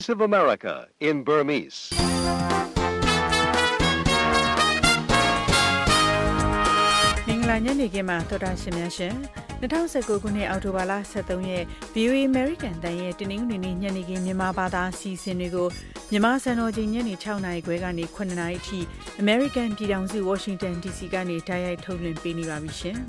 of America in Burmese. မင်္ဂလာညနေခင်းမှာတော်တာရှင်များရှင်2019ခုနှစ်အောက်တိုဘာလ23ရက် VOA American တန်ရဲ့တနင်္ဂနွေနေ့ညနေခင်းမြန်မာဘာသာစီစဉ်တွေကိုမြန်မာစံတော်ချိန်ညနေ6နာရီခွဲကနေ9နာရီအထိ American ပြည်ထောင်စု Washington DC ကနေတိုက်ရိုက်ထုတ်လွှင့်ပေးနေပါပြီရှင်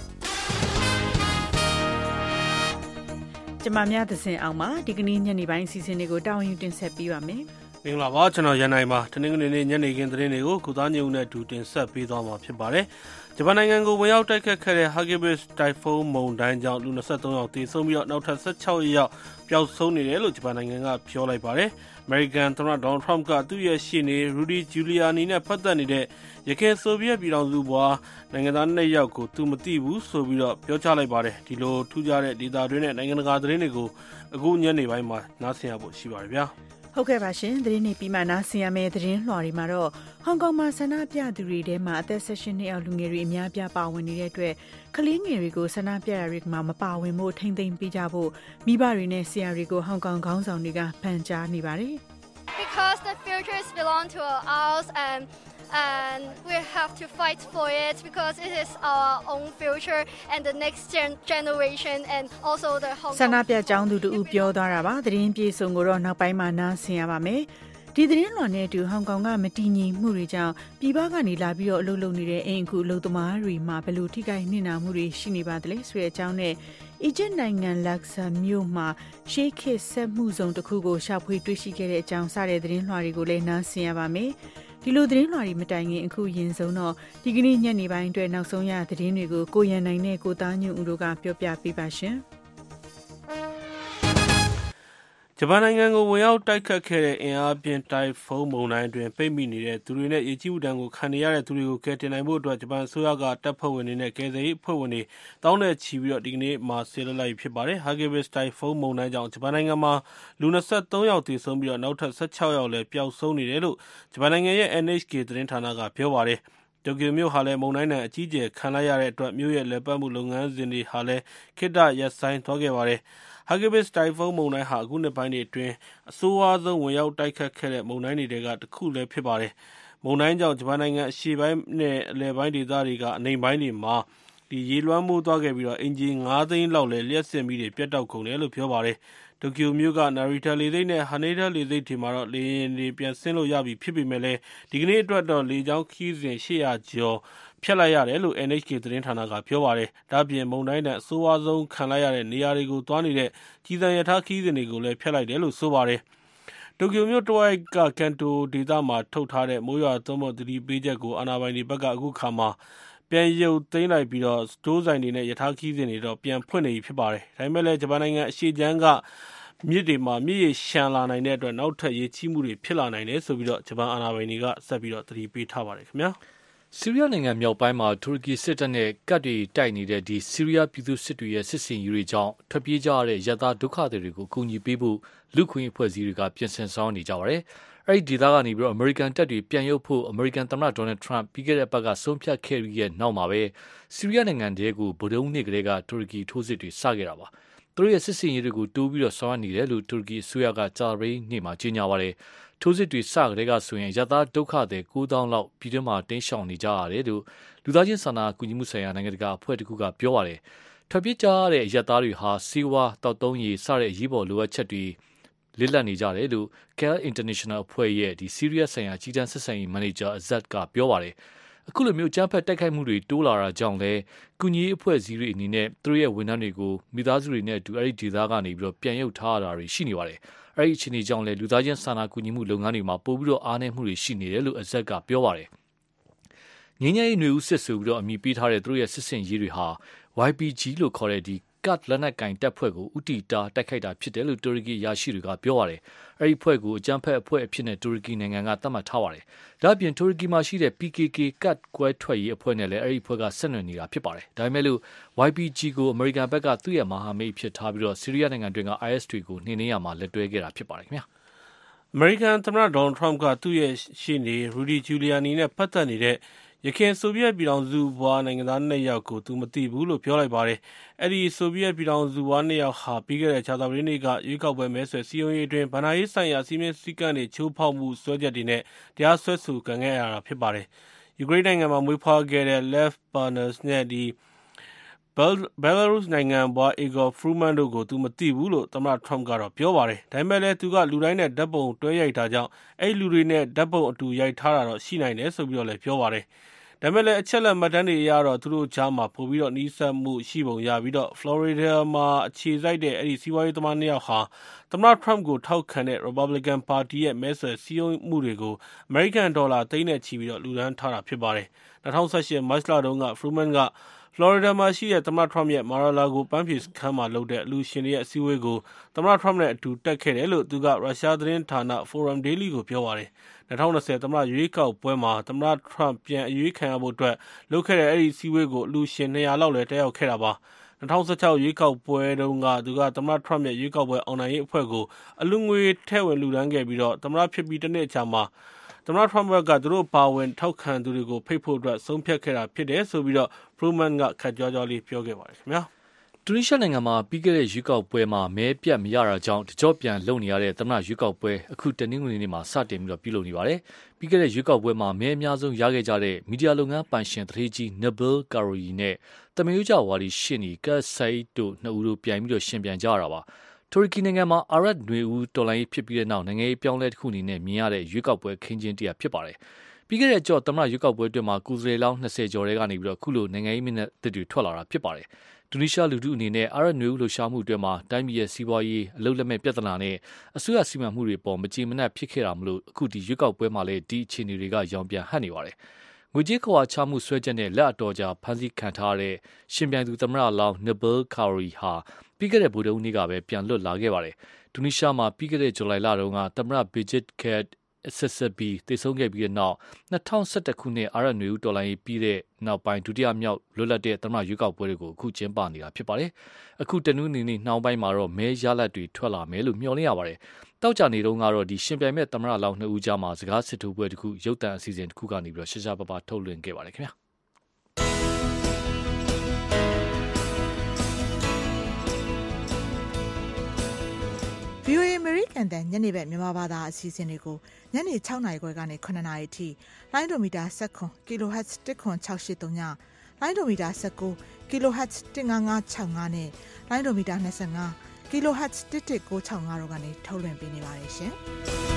ကျမများသစဉ်အောင်မှာဒီကနေ့ညနေပိုင်းစီစဉ်တွေကိုတောင်းယူတင်ဆက်ပေးပါမယ်မင်္ဂလာပါကျွန်တော်ရန်နိုင်ပါတနင်္ဂနွေနေ့ညနေခင်းသတင်းတွေကိုကုသားညုံနဲ့အတူတင်ဆက်ပေးသွားမှာဖြစ်ပါတယ်ဂျပန်နိုင်ငံကိုဝင်ရောက်တိုက်ခတ်ခဲ့တဲ့ Hagibis တိုင်ဖုန်းမုန်တိုင်းကြောင့်လူ23ယောက်သေဆုံးပြီးတော့နောက်ထပ်16ယောက်ပျောက်ဆုံးနေတယ်လို့ဂျပန်နိုင်ငံကပြောလိုက်ပါတယ်။ American သမ္မတ Donald Trump ကသူ့ရဲ့ရှေ့နေ Rudy Giuliani နဲ့ပတ်သက်နေတဲ့ရခိုင်ဆိုဗီယက်ပြည်ထောင်စုဘွားနိုင်ငံသား2ယောက်ကိုသူမသိဘူးဆိုပြီးတော့ပြောကြားလိုက်ပါတယ်။ဒီလိုထူးခြားတဲ့ဒေသတွင်းနဲ့နိုင်ငံတကာသတင်းတွေကိုအခုညနေပိုင်းမှာနားဆင်ရဖို့ရှိပါတယ်ဗျာ။ဟုတ်ကဲ့ပါရှင်သတင်းနေပြီးမှနားဆင်ရမယ့်သတင်းလွှာတွေမှာတော့ဟောင်ကောင်မှာဆန္ဒပြသူတွေထဲမှာအသက်16နှစ်အောက်လူငယ်တွေအများပြပါဝင်နေတဲ့အတွက်ကလေးငယ်တွေကိုဆန္ဒပြတာတွေမှာမပါဝင်ဖို့ထိမ့်သိမ်းပေးကြဖို့မိဘတွေနဲ့ဆရာတွေကိုဟောင်ကောင်ခေါင်းဆောင်တွေကပန်ကြားနေပါတယ် Because the futures belong to us and we have to fight for it because it is our own future and the next generation and also the Hong Kong ဆန္ဒပြကြောင်းသူတို့ပြောသွားတာပါသတင်းပြေဆုံးကိုတော့နောက်ပိုင်းမှာနားဆင်ရပါမယ်ဒီသတင်းလွှာနဲ့အတူဟောင်ကောင်ကမတည်ငြိမ်မှုတွေကြောင့်ပြည်ပကနေလာပြီးတော့အလုပ်လုပ်နေတဲ့အင်အခုအလုပ်သမားတွေမှာဘယ်လိုထိခိုက်နှိမ့်နာမှုတွေရှိနေပါသလဲဆိုတဲ့အကြောင်းနဲ့အီဂျစ်နိုင်ငံလက်ဆာမြို့မှာရှေးခေတ်ဆက်မှုစုံတစ်ခုကိုရှာဖွေတွေ့ရှိခဲ့တဲ့အကြောင်းစတဲ့သတင်းလွှာတွေကိုလည်းနားဆင်ရပါမယ်ဒီလိုသတင်းလွှာတွေမတိုင်ခင်အခုရင်ဆုံးတော့ဒီကနေ့ညနေပိုင်းအတွက်နောက်ဆုံးရသတင်းတွေကိုကိုရန်နိုင်နဲ့ကိုသားညွန့်ဦးတို့ကပြောပြပေးပါရှင်ဂျပန်နိုင်ငံကိုဝင်ရောက်တိုက်ခတ်ခဲ့တဲ့အင်အားပြင်းတိုင်ဖုန်းမုန်တိုင်းအတွင်းပိတ်မိနေတဲ့သူတွေနဲ့ရေကြီးမှုဒဏ်ကိုခံနေရတဲ့သူတွေကိုကယ်တင်နိုင်ဖို့အတွက်ဂျပန်အစိုးရကတပ်ဖွဲ့ဝင်တွေနဲ့ကယ်ဆယ်ရေးအဖွဲ့ဝင်တွေတောင်းနဲ့ချီပြီးတော့ဒီကနေ့မှဆေးလွှတ်လိုက်ဖြစ်ပါတယ်။ Hagibis တိုင်ဖုန်းမုန်တိုင်းကြောင့်ဂျပန်နိုင်ငံမှာလူ23ယောက်သေဆုံးပြီးတော့နောက်ထပ်16ယောက်လည်းပျောက်ဆုံးနေတယ်လို့ဂျပန်နိုင်ငံရဲ့ NHK သတင်းဌာနကပြောပါတယ်။တိုကျိုမြို့ဟာလည်းမုန်တိုင်းဒဏ်အကြီးအကျယ်ခံလိုက်ရတဲ့အတွက်မြို့ရဲ့လည်ပတ်မှုလုပ်ငန်းစဉ်တွေဟာလည်းခေတ္တရပ်ဆိုင်းသွားခဲ့ပါတယ်။ Hagibis တိုင်ဖုန်းမုန်တိုင်းဟာအခုနှစ်ပိုင်းတွေအတွင်းအဆိုးဝါးဆုံးဝင်ရောက်တိုက်ခတ်ခဲ့တဲ့မုန်တိုင်းတွေကတစ်ခုလည်းဖြစ်ပါတယ်။မုန်တိုင်းကြောင့်ဂျပန်နိုင်ငံအရှေ့ပိုင်းနဲ့အလယ်ပိုင်းဒေသတွေကအနိမ့်ပိုင်းတွေမှာရေလွှမ်းမိုးသွားခဲ့ပြီးတော့အင်ဂျီ9သိန်းလောက်လည်းလျှက်စစ်မီးတွေပြတ်တောက်ကုန်တယ်လို့ပြောပါတယ်။တိုကျိုမြို့က Narita လေဆိပ်နဲ့ Haneda လေဆိပ်တွေမှာတော့လေယာဉ်တွေပြန်ဆင်းလို့ရပြီဖြစ်ပေမဲ့လည်းဒီကနေ့အတွက်တော့လေကြောင်းခရီးစဉ်800ကျော်ဖျက်လိုက်ရတယ်လို့ NHK သတင်းဌာနကပြောပါတယ်။ဒါ့အပြင်မုန်တိုင်းနဲ့အဆိုးဝါးဆုံးခံလိုက်ရတဲ့နေရာတွေကိုသွားနေတဲ့ကြီးစံရထားခရီးစဉ်တွေကိုလည်းဖျက်လိုက်တယ်လို့ဆိုပါတယ်။တိုကျိုမြို့တဝိုက်ကကန်တိုဒေသမှာထုတ်ထားတဲ့မိုးရွာသွန်းမှုသတိပေးချက်ကိုအာဏာပိုင်တွေဘက်ကအခုခါမှာပြန်ရုပ်သိမ်းလိုက်ပြီးတော့စတိုးဆိုင်တွေနဲ့ရထားခီးစဉ်တွေတော့ပြန်ဖွင့်နေပြီဖြစ်ပါတယ်။ဒါပေမဲ့လည်းဂျပန်နိုင်ငံအရှေ့ခြမ်းကမြစ်တွေမှာမြစ်ရေရှမ်းလာနိုင်တဲ့အတွက်နောက်ထပ်ရေကြီးမှုတွေဖြစ်လာနိုင်တယ်ဆိုပြီးတော့ဂျပန်အာဏာပိုင်တွေကဆက်ပြီးတော့သတိပေးထားပါတယ်ခင်ဗျာ။ဆီးရီးယားနိုင်ငံမြောက်ပိုင်းမှာတူရကီစစ်တပ်နဲ့ကပ်တွေတိုက်နေတဲ့ဒီဆီးရီးယားပြည်သူစစ်တွေရဲ့စစ်စင်ရေးတွေကြောင့်ထွက်ပြေးကြရတဲ့ရသဒုက္ခသည်တွေကိုအကူအညီပေးဖို့လူခွင့်အဖွဲ့အစည်းတွေကပြင်ဆင်ဆောင်နေကြပါတယ်။အဲ့ဒီဒေသကနေပြီးတော့အမေရိကန်တပ်တွေပြန်ရုပ်ဖို့အမေရိကန်သမ္မတဒေါ်နယ်ထရန့်ပြီးခဲ့တဲ့အပတ်ကဆုံးဖြတ်ခဲ့ပြီးရဲ့နောက်မှာပဲဆီးရီးယားနိုင်ငံတဲကိုဗုဒ္ဓဟူးနေ့ကလေးကတူရကီထိုးစစ်တွေစခဲ့တာပါ။သူတို့ရဲ့စစ်စင်ရေးတွေကိုတိုးပြီးတော့ဆောင်ရွက်နေတယ်လို့တူရကီအစိုးရကကြာသပတေးနေ့မှာကြေညာပါတယ်။ထိုးစစ်တွေစကတည်းကဆိုရင်ရသဒုက္ခသည်9000လောက်ပြည်တွင်းမှာတင်းရှောင်နေကြရတယ်လို့လူသားချင်းစာနာကူညီမှုဆိုင်ရာနိုင်ငံတကာအဖွဲ့တခုကပြောပါတယ်။ထွက်ပြေးကြရတဲ့ရသတွေဟာစီးဝါတောက်သုံးရည်စတဲ့အရေးပေါ်လိုအပ်ချက်တွေလစ်လပ်နေကြတယ်လို့ Care International အဖွဲ့ရဲ့ဆီးရီးယားဆိုင်ရာကြီးတန်းဆက်ဆံရေးမန်နေဂျာအဇတ်ကပြောပါတယ်။အခုလိုမျိုးအကြမ်းဖက်တိုက်ခိုက်မှုတွေတိုးလာတာကြောင့်လဲကုညီရေးအဖွဲ့အစည်းတွေအနေနဲ့သူတို့ရဲ့ဝန်ထမ်းတွေကိုမိသားစုတွေနဲ့အတူအဲ့ဒီဒေသကနေပြီးတော့ပြန်ရုပ်ထားရတာတွေရှိနေပါတယ်။အဲ့ဒီအခြေအနေကြောင့်လဲလူသားချင်းစာနာကူညီမှုလုပ်ငန်းတွေမှာပို့ပြီးတော့အားနည်းမှုတွေရှိနေတယ်လို့အဇတ်ကပြောပါတယ်။ငင်းငယ်ရေးຫນွေဦးစစ်ဆိုပြီးတော့အမိပေးထားတဲ့သူတို့ရဲ့စစ်စင်ရေးတွေဟာ YPG လို့ခေါ်တဲ့ကတ်လက်နက်ကင်တပ်ဖွဲ့ကိုဥတီတာတိုက်ခိုက်တာဖြစ်တယ်လို့တူရကီရာရှိတွေကပြောပါတယ်။အဲဒီဖွဲ့ကိုအကြမ်းဖက်အဖွဲ့အဖြစ်နဲ့တူရကီနိုင်ငံကသတ်မှတ်ထားပါတယ်။ဒါ့အပြင်တူရကီမှာရှိတဲ့ PKK ကတ်ကွဲထွက်ရေးအဖွဲ့နဲ့လည်းအဲဒီအဖွဲ့ကဆက်နွယ်နေတာဖြစ်ပါတယ်။ဒါပေမဲ့လို့ YPG ကိုအမေရိကန်ဘက်ကသူ့ရဲ့မဟာမိတ်ဖြစ်ထားပြီးတော့ဆီးရီးယားနိုင်ငံတွင်းက IS တွေကိုနှိမ်နင်းရမှာလက်တွဲခဲ့တာဖြစ်ပါတယ်ခင်ဗျာ။ American သမ္မတ Donald Trump ကသူ့ရဲ့ရှေ့နေ Rudy Giuliani နဲ့ပတ်သက်နေတဲ့ယခင်ဆိုဗီယက်ပြည်ထောင်စုဘွားနိုင်ငံသား2ယောက်ကိုသူမသိဘူးလို့ပြောလိုက်ပါတယ်။အဲဒီဆိုဗီယက်ပြည်ထောင်စုဘွား2ယောက်ဟာပြီးခဲ့တဲ့ကြာသပတေးနေ့ကရွေးကောက်ပွဲမဲဆွယ်စည်းရုံးရေးအတွင်းဗဏ္ဍာရေးဆိုင်ရာစည်းမျဉ်းစည်းကမ်းတွေချိုးဖောက်မှုစွဲချက်တွေနဲ့တရားစွဲဆိုခံခဲ့ရတာဖြစ်ပါတယ်။ယူကရိန်းနိုင်ငံမှာမွေးဖွားခဲ့တဲ့ Lev Parnas နဲ့Belarus နိုင်ငံဘွား Igor Fruman တို့ကိုသူမသိဘူးလို့သမ္မတ Trump ကတော့ပြောပါတယ်။ဒါပေမဲ့လည်းသူကလူတိုင်းနဲ့ဓာတ်ပုံတွဲရိုက်တာကြောင့်အဲဒီလူတွေနဲ့ဓာတ်ပုံအတူရိုက်ထားတာတော့ရှိနိုင်တယ်ဆိုပြီးတော့လည်းပြောပါတယ်။ဒါပေမဲ့လည်းအချက်လက်မှတ်တမ်းတွေအရတော့သူတို့ကြားမှာပိုပြီးတော့နှီးစပ်မှုရှိပုံရပြီးတော့ Florida မှာအခြေစိုက်တဲ့အဲဒီစီးပွားရေးသမား2ယောက်ဟာသမ္မတ Trump ကိုထောက်ခံတဲ့ Republican ပါတီရဲ့မဲဆွယ်စည်းရုံးမှုတွေကိုအမေရိကန်ဒေါ်လာသိန်းနဲ့ချီပြီးတော့လူဒန်းထားတာဖြစ်ပါတယ်။2018 မတ်လတုန်းက Fruman ကဖလော်ရီဒါမှာရှိတဲ့သမ္မတ Trump ရဲ့ Mar-a-Lago ပန်းဖြေစခန်းမှာလုပ်တဲ့အလှူရှင်တွေရဲ့အစည်းအဝေးကိုသမ္မတ Trump နဲ့အတူတက်ခဲ့တယ်လို့သူကရုရှားသတင်းဌာန Forum Daily ကိုပြောပါတယ်။2020 သမ္မတရွေးကောက်ပွဲမှာသမ္မတ Trump ပြန်အရွေးခံရဖို့အတွက်လုပ်ခဲ့တဲ့အဲဒီအစည်းအဝေးကိုအလှူရှင်200လောက်လည်းတက်ရောက်ခဲ့တာပါ။2016 ရွေးကောက်ပွဲတုန်းကသူကသမ္မတ Trump ရဲ့ရွေးကောက်ပွဲအောင်နိုင်ရေးအဖွဲ့ကိုအလှူငွေထည့်ဝင်လှူဒန်းခဲ့ပြီးတော့သမ္မတဖြစ်ပြီးတစ်နှစ်အကြာမှာသမ္မတ Trump ကသူတို့ပါဝင်ထောက်ခံသူတွေကိုဖိတ်ဖို့အတွက်ဆုံးဖြတ်ခဲ့တာဖြစ်တယ်ဆိုပြီးတော့ Fruman ကခက်ကြွားကြွားလေးပြောခဲ့ပါတယ်ခင်ဗျာ။တူနီးရှားနိုင်ငံမှာပြီးခဲ့တဲ့ရွေးကောက်ပွဲမှာမဲပြတ်မရတာကြောင့်တကြော့ပြန်လုံနေရတဲ့သမ္မတရွေးကောက်ပွဲအခုတနင်္ဂနွေနေ့မှာစတင်ပြီးတော့ပြုလုပ်နေပါတယ်။ပြီးခဲ့တဲ့ရွေးကောက်ပွဲမှာမဲအများဆုံးရခဲ့ကြတဲ့မီဒီယာလုပ်ငန်းပိုင်ရှင်တထေးကြီး Nabil Karoui နဲ့တမန်ရိုးကျဝါဒီရှင်းနီ Kais Saied တို့နှစ်ဦးတို့ပြိုင်ပြီးတော့ရှင်ပြန်ကြရတာပါ။တူရကီနိုင်ငံမှာအာရပ်နွေဦးတော်လှန်ရေးဖြစ်ပြီးတဲ့နောက်နိုင်ငံရေးပြောင်းလဲတစ်ခုအနေနဲ့မြင်ရတဲ့ရွေးကောက်ပွဲခင်းကျင်းတရားဖြစ်ပါတယ်။ပြီးခဲ့တဲ့ကြော့သမ္မတရွေးကောက်ပွဲအတွင်းမှာကိုယ်စားလှယ်လောင်း20ကျော်တဲကနေပြီးတော့ခုလိုနိုင်ငံရေးမျက်နှာသစ်တွေထွက်လာတာဖြစ်ပါတယ်။တူနီးရှားလူထုအနေနဲ့အာရပ်နွေဦးလှုပ်ရှားမှုအတွင်းမှာတိုင်းပြည်ရဲ့စီးပွားရေးအလုပ်လက်မဲ့ပြဿနာနဲ့အစိုးရစီမံမှုတွေပေါ်မကြေမနပ်ဖြစ်ခဲ့တာမလို့အခုဒီရွေးကောက်ပွဲမှာလည်းဒီအခြေအနေတွေကရောင်ပြန်ဟပ်နေပါတယ်။ငွေကြေးခွာချမှုဆွဲချက်နဲ့လက်အတော်ကြာဖမ်းဆီးခံထားတဲ့ရှင်ပြိုင်သူသမ္မတလောင်း Nabil Karoui ဟာပြီးခဲ့တဲ့ဗုဒ္ဓဟူးနေ့ကပဲပြန်လွတ်လာခဲ့ပါတယ်။တူနီးရှားမှာပြီးခဲ့တဲ့ဇူလိုင်လတုန်းကသမ္မတ Bejic Caid Essebsi တည်ဆုံခဲ့ပြီးတဲ့နောက်2011ခုနှစ်အာရပ်နွေဦးတော်လှန်ရေးပြီးတဲ့နောက်ပိုင်းဒုတိယမြောက်လွတ်လပ်တဲ့သမ္မတရွေးကောက်ပွဲတွေကိုအခုကျင်းပနေတာဖြစ်ပါတယ်။အခုတနင်္ဂနွေနေ့နှောင်းပိုင်းမှာတော့မဲရလဒ်တွေထွက်လာမယ်လို့မျှော်လင့်ရပါတယ်။တောက်ကြနေတုန်းကတော့ဒီရှင်ပြိုင်မဲ့သမ္မတလောင်း2ဦးကြားမှာစကားစစ်ထိုးပွဲတစ်ခုရုပ်သံအစီအစဉ်တစ်ခုကနေပြီးတော့ရှားရှားပါးပါးထုတ်လွှင့်ခဲ့ပါတယ်ခင်ဗျာ။ VOA American တန်ညနေဘက်မြန်မာဘာသာအစီအစဉ်တွေကိုညနေ6နာရီခွဲကနေ9နာရီအထိလိုင်းဒိုမီတာ19 kHz 10683ညလိုင်းဒိုမီတာ19 kHz 15565နဲ့လိုင်းဒိုမီတာ25 kHz 11965တို့ကနေထုတ်လွှင့်ပေးနေပါတယ်ရှင်။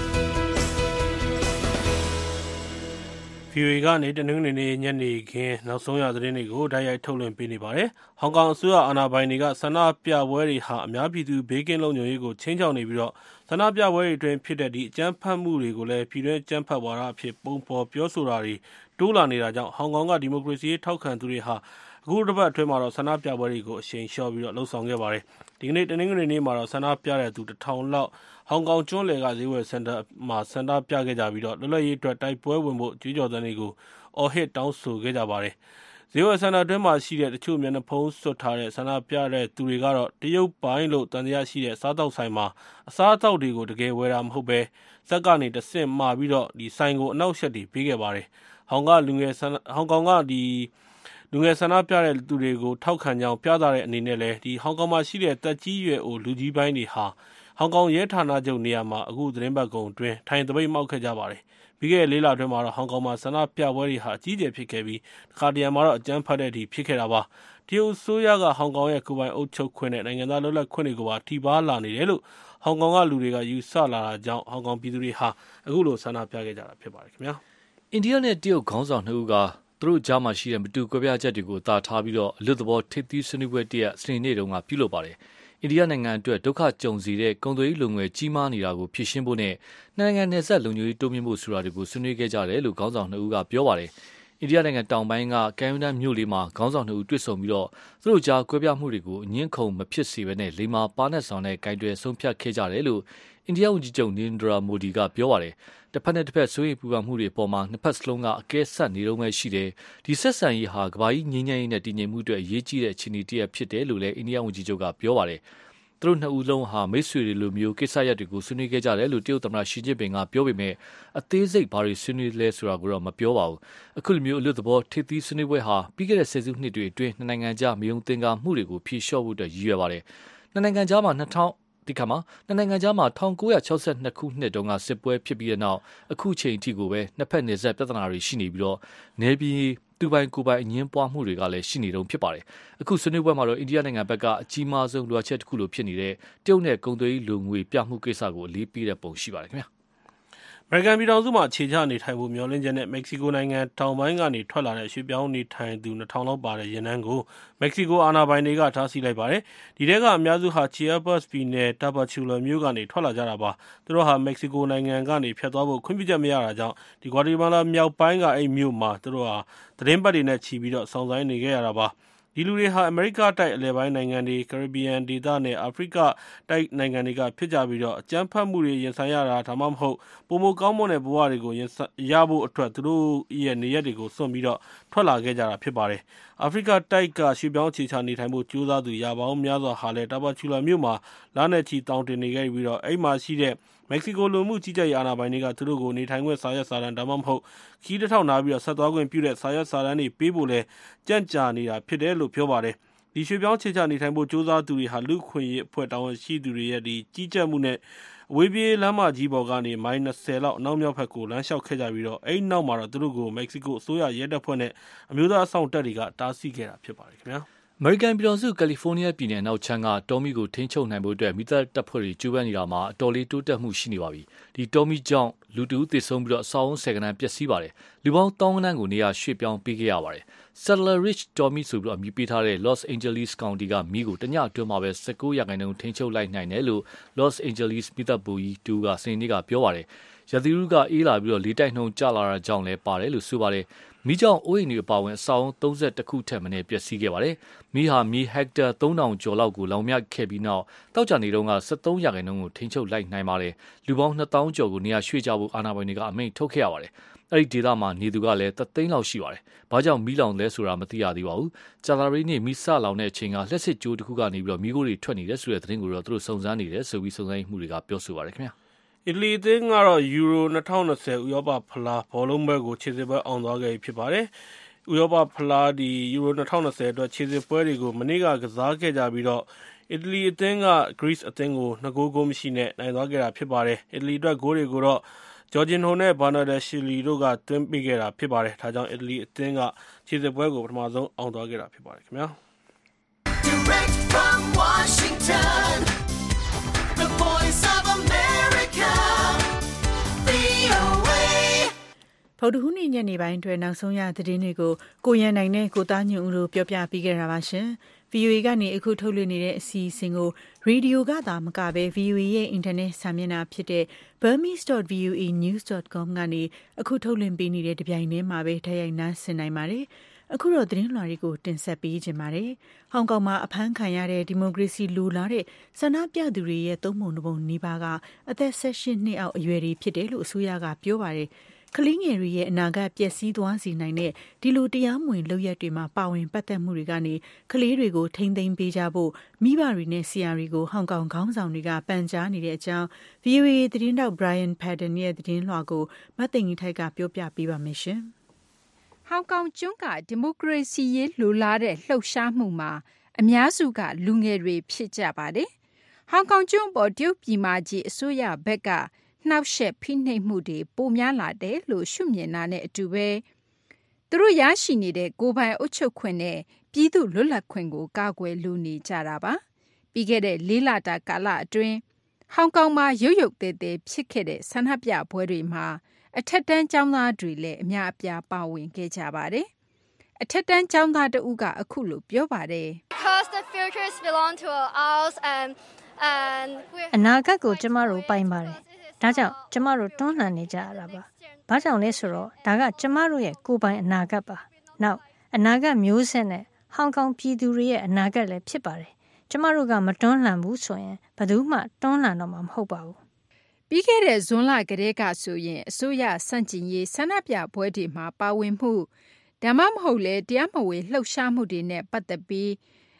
VOA ကနေတနင်္ဂနွေနေ့ညနေခင်းနောက်ဆုံးရသတင်းတွေကိုတိုက်ရိုက်ထုတ်လွှင့်ပေးနေပါတယ်။ဟောင်ကောင်အစိုးရအာဏာပိုင်တွေကဆန္ဒပြပွဲတွေဟာအများပြည်သူဘေးကင်းလုံခြုံရေးကိုချိန်ချောက်နေပြီးတော့ဆန္ဒပြပွဲတွေအတွင်းဖြစ်တဲ့ဒီအကြမ်းဖက်မှုတွေကိုလည်းပြည်တွင်းအကြမ်းဖက်ဝါဒအဖြစ်ပုံဖော်ပြောဆိုတာတွေတိုးလာနေတာကြောင့်ဟောင်ကောင်ကဒီမိုကရေစီရေးထောက်ခံသူတွေဟာအခုတစ်ပတ်အတွင်းမှာတော့ဆန္ဒပြပွဲတွေကိုအရှိန်လျှော့ပြီးတော့လှုပ်ဆောင်ခဲ့ပါတယ်။ဒီကနေ့တနင်္ဂနွေနေ့မှာတော့ဆန္ဒပြတဲ့သူ1000လောက်ဟောင်ကောင်ကျွန်းလယ်ကဈေးဝယ်စင်တာမှာဆန္ဒပြခဲ့ကြပြီးတော့လွတ်လပ်ရေးအတွက်တိုက်ပွဲဝင်ဖို့ကြွေးကြော်သံတွေကိုအော်ဟစ်တောင်းဆိုခဲ့ကြပါတယ်။ဈေးဝယ်စင်တာအတွင်းမှာရှိတဲ့တချို့မျက်နှာဖုံးစွပ်ထားတဲ့ဆန္ဒပြတဲ့သူတွေကတော့တရုတ်ပိုင်းလို့တန်တရားရှိတဲ့စားတောက်ဆိုင်မှာအစားအသောက်တွေကိုတကယ်ဝယ်တာမဟုတ်ပဲဇက်ကနေတဆင့်မှာပြီးတော့ဒီဆိုင်ကိုအနောက်ရှက်တွေပေးခဲ့ပါတယ်။ဟောင်ကောင်ကလူငယ်ဆန္ဒပြတဲ့သူတွေကိုထောက်ခံကြောင်းပြသတဲ့အနေနဲ့လည်းဒီဟောင်ကောင်မှာရှိတဲ့တက်ကြီးရွယ်အိုလူကြီးပိုင်းတွေဟာဟောင်ကောင်ရဲဌာနချုပ်နေရာမှာအခုသတင်းပတ်ကုန်အတွင်းထိုင်တပိတ်မှောက်ခဲ့ကြပါတယ်။ပြီးခဲ့တဲ့4လအတွင်းမှာတော့ဟောင်ကောင်မှာဆန္ဒပြပွဲတွေဟာအကြီးအကျယ်ဖြစ်ခဲ့ပြီးတစ်ခါတရံမှာတော့အကြမ်းဖက်တဲ့အထိဖြစ်ခဲ့တာပါ။တရုတ်အစိုးရကဟောင်ကောင်ရဲ့ကိုယ်ပိုင်အုပ်ချုပ်ခွင့်နဲ့နိုင်ငံသားလွတ်လပ်ခွင့်တွေကိုပါထိပါလာနေတယ်လို့ဟောင်ကောင်ကလူတွေကယူဆလာတာကြောင့်ဟောင်ကောင်ပြည်သူတွေဟာအခုလိုဆန္ဒပြခဲ့ကြတာဖြစ်ပါတယ်ခင်ဗျာ။အိန္ဒိယနဲ့တရုတ်ခေါင်းဆောင်2ဦးကသူတို့ကြားမှာရှိတဲ့မတူကွဲပြားချက်တွေကိုတာထားပြီးတော့အလွတ်သဘောထိပ်သီးဆွေးနွေးပွဲတရက်စနေနေ့တုန်းကပြုလုပ်ပါတယ်။အိန္ဒိယနိုင်ငံအတွက်ဒုက္ခကြုံစေတဲ့ကုန်သွယ်ရေးလုံငွေကြီးမားနေတာကိုဖြေရှင်းဖို့နဲ့နိုင်ငံနယ်စပ်လုံခြုံရေးတိုးမြှင့်ဖို့ဆိုတာတွေကိုဆွေးနွေးခဲ့ကြတယ်လို့ခေါင်းဆောင်2ဦးကပြောပါတယ်။အိန္ဒိယနိုင်ငံတောင်ပိုင်းကကမ်ယွန်ဒန်မြို့လေးမှာခေါင်းဆောင်2ဦးတွေ့ဆုံပြီးတော့သူတို့ကြားကွဲပြားမှုတွေကိုအငင်းခုန်မဖြစ်စေဘဲနဲ့လိမ္မာပါနဲ့ဆောင်တဲ့ဂိုင်တွယ်ဆုံးဖြတ်ခဲ့ကြတယ်လို့အိန္ဒိယဝန်ကြီးချုပ်နေဒရာမိုဒီကပြောပါတယ်။တစ်ဖက်နဲ့တစ်ဖက်စိုးရိမ်ပူပန်မှုတွေအပေါ်မှာနှစ်ဖက်စလုံးကအကဲဆက်နေတော့မှရှိတယ်။ဒီဆက်ဆံရေးဟာကမ္ဘာကြီးငြိမ်းချမ်းရေးနဲ့တည်ငြိမ်မှုအတွက်အရေးကြီးတဲ့အခြေအနေတစ်ရပ်ဖြစ်တယ်လို့လည်းအိန္ဒိယဝန်ကြီးချုပ်ကပြောပါတယ်။သူတို့နှစ်ဦးလုံးဟာမိတ်ဆွေတွေလိုမျိုးကိစ္စရပ်တွေကိုဆွေးနွေးခဲ့ကြတယ်လို့တရုတ်သမ္မတရှီကျင့်ပင်ကပြောပေမဲ့အသေးစိတ်ဘာတွေဆွေးနွေးလဲဆိုတာကိုတော့မပြောပါဘူးအခုလိုမျိုးအလို့သဘောထိပ်သီးဆွေးနွေးပွဲဟာပြီးခဲ့တဲ့ဆယ်စုနှစ်တွေအတွင်းနှစ်နိုင်ငံကြားမယုံသင်္ကာမှုတွေကိုဖြေလျှော့ဖို့အတွက်ရည်ရွယ်ပါတယ်နှစ်နိုင်ငံကြားမှာ1962ခုနှစ်တုန်းကစစ်ပွဲဖြစ်ပြီးတဲ့နောက်အခုချိန်အထိကိုပဲနှစ်ဖက်နယ်စပ်ပြဿနာတွေရှိနေပြီးတော့နယ်ပြည်သူပိုင်ကိုယ်ပိုင်အငင်းပွားမှုတွေကလည်းရှိနေတုန်းဖြစ်ပါတယ်အခုဆွေးနွေးပွဲမှာတော့အိန္ဒိယနိုင်ငံဘက်ကအကြီးမားဆုံးလိုအပ်ချက်တစ်ခုလိုဖြစ်နေတဲ့တရုတ်နဲ့ကုန်သွယ်ရေးလူငွေပြမှုကိစ္စကိုအလေးပေးတဲ့ပုံရှိပါတယ်ခင်ဗျာအမေရိကန်ပြည်ထောင်စုမှာအခြေချနေထိုင်ဖို့မျှော်လင့်ချက်နဲ့မက္ကဆီကိုနိုင်ငံတောင်ပိုင်းကနေထွက်လာတဲ့ရွှေ့ပြောင်းနေထိုင်သူ2000လောက်ပါတဲ့ယာဉ်တန်းကိုမက္ကဆီကိုအာဏာပိုင်တွေကထားဆီးလိုက်ပါတယ်။ဒီထဲကအများစုဟာ Chiapas ပြည်နယ် Tapachula မြို့ကနေထွက်လာကြတာပါ။သူတို့ဟာမက္ကဆီကိုနိုင်ငံကနေဖြတ်သွားဖို့ခွင့်ပြုချက်မရတာကြောင့်ဒီဂွာတီမာလာမြောက်ပိုင်းကအဲ့မြို့မှာသူတို့ဟာသတင်းပတ်တွေနဲ့ချီပြီးတော့စောင့်ဆိုင်းနေခဲ့ရတာပါ။ဒီလူတွေဟာအမေရိကတိုက်အလယ်ပိုင်းနိုင်ငံတွေကာရစ်ဘီယန်ဒေသနဲ့အာဖရိကတိုက်နိုင်ငံတွေကဖြစ်ကြပြီးတော့အကြမ်းဖက်မှုတွေရင်ဆိုင်ရတာဒါမှမဟုတ်ပုံမကောင်းမွန်တဲ့ဘဝတွေကိုရဖို့အတွက်သူတို့ရဲ့နေရက်တွေကိုစွန့်ပြီးတော့ထွက်လာခဲ့ကြတာဖြစ်ပါတယ်။အာဖရိကတိုက်ကရွှေ့ပြောင်းအခြေချနေထိုင်ဖို့ကြိုးစားသူရာပေါင်းများစွာဟာလည်းတာဘာချူလာမြို့မှာလနဲ့ချီတောင်းတင်နေခဲ့ပြီးတော့အဲ့မှာရှိတဲ့မက္ကဆီကိုလူမှုကြီးကြပ်ရေးအာဏာပိုင်တွေကသူတို့ကိုနေထိုင်ခွင့်စာရွက်စာတမ်းဒါမှမဟုတ်ခီးတစ်ထောက်နာပြီးတော့ဆက်သွားခွင့်ပြုတဲ့စာရွက်စာတမ်းတွေပေးဖို့လဲကြန့်ကြာနေတာဖြစ်တယ်လို့ပြောပါတယ်ဒီရွှေ့ပြောင်းခြေချနေထိုင်ဖို့ကြိုးစားသူတွေဟာလူခွင့်ရေးအဖွဲ့တာဝန်ရှိသူတွေရဲ့ဒီကြီးကြပ်မှုနဲ့အဝေးပြေးလမ်းမကြီးပေါ်ကနေမိုင်20လောက်အနောက်မြောက်ဘက်ကိုလမ်းလျှောက်ခဲ့ကြပြီးတော့အဲ့နောက်မှာတော့သူတို့ကိုမက္ကဆီကိုအစိုးရရဲတပ်ဖွဲ့နဲ့အမျိုးသားအဆောင်တပ်တွေကတားဆီးခဲ့တာဖြစ်ပါတယ်ခင်ဗျာအမေရိကန်ပြည်ထောင်စုကယ်လီဖိုးနီးယားပြည်နယ်နောက်ချမ်းကတောမီကိုထိန်းချုပ်နိုင်ဖို့အတွက်မိသားတပ်ဖွဲ့တွေကြိုးပမ်းနေတာမှာအတော်လေးတိုးတက်မှုရှိနေပါပြီ။ဒီတောမီကြောင့်လူတဦးသေဆုံးပြီးတော့အဆောက်အုံဆယ်ကဏန်းပျက်စီးပါတယ်။လူပေါင်း1000ခန်းကိုနေရာရွှေ့ပြောင်းပေးခဲ့ရပါတယ်။ Saddler Ridge တောမီဆိုပြီးတော့အမည်ပေးထားတဲ့ Los Angeles County ကမီးကိုတညအတွင်းမှာပဲ19%ထိန်းချုပ်လိုက်နိုင်တယ်လို့ Los Angeles မိသားစုကြီးတူကစနေနေ့ကပြောပါတယ်။ရာသီဥတုကအေးလာပြီးတော့လေတိုက်နှုန်းကျလာတာကြောင့်လည်းပါတယ်လို့ဆိုပါတယ်။မီးကြောင့်အိုးအိမ်တွေအပါအဝင်အဆောက်အုံ31ခုထက်မနည်းပျက်စီးခဲ့ပါတယ်။မီးဟာမြေဟက်တာ3000ကျော်လောက်ကိုလောင်မြခဲ့ပြီးနောက်တောက်ကြနေတုန်းက73%ကိုထိန်းချုပ်လိုက်နိုင်ပါတယ်။လူပေါင်း2000ကျော်ကိုနေရာရွှေ့ကြဖို့အာဏာပိုင်တွေကအမိန့်ထုတ်ခဲ့ရပါတယ်။အဲ့ဒီဒေသမှာနေသူကလည်း300,000လောက်ရှိပါတယ်။ဘာကြောင့်မီးလောင်လဲဆိုတာမသိရသေးပါဘူး။ကြာသပတေးနေ့မီးစလောင်တဲ့အချိန်ကလက်စစ်ကြိုးတစ်ခုကနေပြီးတော့မီးခိုးတွေထွက်နေတယ်ဆိုတဲ့သတင်းကိုတော့သူတို့စုံစမ်းနေတယ်ဆိုပြီးစုံစမ်းမှုတွေကပြောဆိုပါတယ်ခင်ဗျာ။အီတလီအသင်းကတော့ယူရို2020ဥရောပဖလားဘောလုံးပွဲကိုခြေစစ်ပွဲအောင်သွားခဲ့ပြီဖြစ်ပါတယ်။ဥရောပဖလားယူရို2020အတွက်ခြေစစ်ပွဲတွေကိုမနေ့ကကစားခဲ့ကြပြီးတော့အီတလီအသင်းက Greece အသင်းကို2ဂိုးမရှိနဲ့နိုင်သွားခဲ့တာဖြစ်ပါတယ်။အီတလီအတွက်ဂိုးတွေကိုတော့ဂျော်ဂျင်ဟိုနဲ့ဘာနာဒက်ရှီလီတို့ကသွင်းပေးခဲ့တာဖြစ်ပါတယ်။ဒါကြောင့်အီတလီအသင်းကခြေစစ်ပွဲကိုပထမဆုံးအောင်သွားခဲ့တာဖြစ်ပါတယ်ခင်ဗျာ။ Direct from Washington, the voice of America, VOA ဗုဒ္ဓဟူးနေ့ညနေပိုင်းတွင်နောက်ဆုံးရသတင်းတွေကိုကိုရန်နိုင်နဲ့ကိုသားညွန့်ဦးတို့ပြောပြပေးခဲ့တာပါရှင်။ VOA ကနေအခုထုတ်လွှင့်နေတဲ့အစီအစဉ်ကိုရေဒီယိုကသာမကဘဲ VOA ရဲ့အင်တာနက်စာမျက်နှာဖြစ်တဲ့ burmese.voanews.com ကနေအခုထုတ်လွှင့်ပေးနေတဲ့တပြိုင်တည်းမှာပဲတိုက်ရိုက်နားဆင်နိုင်ပါတယ်။အခုတော့သတင်းလွှာတွေကိုတင်ဆက်ပေးခြင်းပါတယ်။ဟောင်ကောင်မှာအဖမ်းခံရတဲ့ဒီမိုကရေစီလိုလားတဲ့ဆန္ဒပြသူတွေရဲ့3ပုံ2ပုံနီးပါးကအသက်18နှစ်အောက်အရွယ်တွေဖြစ်တယ်လို့အစိုးရကပြောပါတယ်။ကလေးငယ်တွေရဲ့အနာဂတ်ပျက်စီးသွားစေနိုင်တဲ့ဒီလိုတရားမဝင်လုပ်ရက်တွေမှာပါဝင်ပတ်သက်မှုတွေကနေကလေးတွေကိုထိမ့်သိမ်းပေးကြဖို့မိဘတွေနဲ့ဆရာတွေကိုဟောင်ကောင်ခေါင်းဆောင်တွေကပန်ကြားနေတဲ့အကြောင်း VOA သတင်းတောက် Brian Padden ရဲ့သတင်းလွှာကိုမသိင်္ဂီထိုက်ကပြောပြပေးပါမယ်ရှင်။ဟောင်ကောင်ကျွန်းကဒီမိုကရေစီရေးလိုလားတဲ့လှုပ်ရှားမှုမှာအများစုကလူငယ်တွေဖြစ်ကြပါတယ်။ဟောင်ကောင်ကျွန်းပေါ်တရုတ်ပြည်မကြီးအစိုးရဘက်ကနှောက်ယှက်ဖိနှိပ်မှုတွေပိုများလာတယ်လို့ရှုမြင်တာနဲ့အတူပဲသူတို့ရရှိနေတဲ့ကိုယ်ပိုင်အုပ်ချုပ်ခွင့်နဲ့ပြည်သူလွတ်လပ်ခွင့်ကိုကာကွယ်လိုနေကြတာပါပြီးခဲ့တဲ့4လတာကာလအတွင်းဟောင်ကောင်မှာရုတ်ရုတ်သေးသေးဖြစ်ခဲ့တဲ့ဆန္ဒပြပွဲတွေမှာအထက်တန်းကျောင်းသားတွေလည်းအများအပြားပါဝင်ခဲ့ကြပါတယ်အထက်တန်းကျောင်းသားတဦးကအခုလိုပြောပါတယ် Because the futures belong to us and အနာဂတ်ကိုကျမတို့ပိုင်ပါတယ်ဒါကြောင့်ကျမတို့တွန်းလှန်နေကြရတာပါ။ဘာကြောင့်လဲဆိုတော့ဒါကကျမတို့ရဲ့ကိုယ်ပိုင်အနာဂတ်ပါ။နောက်အနာဂတ်မျိုးဆက်နဲ့ဟောင်ကောင်ပြည်သူတွေရဲ့အနာဂတ်လည်းဖြစ်ပါတယ်။ကျမတို့ကမတွန်းလှန်ဘူးဆိုရင်ဘယ်သူမှတွန်းလှန်တော့မှာမဟုတ်ပါဘူး။ပြီးခဲ့တဲ့ဇွန်လကတည်းကဆိုရင်အစိုးရစန့်ကျင်ရေးဆန္ဒပြပွဲတွေမှာပါဝင်မှုဒါမှမဟုတ်လေတရားမဝင်လှုပ်ရှားမှုတွေနဲ့ပတ်သက်ပြီး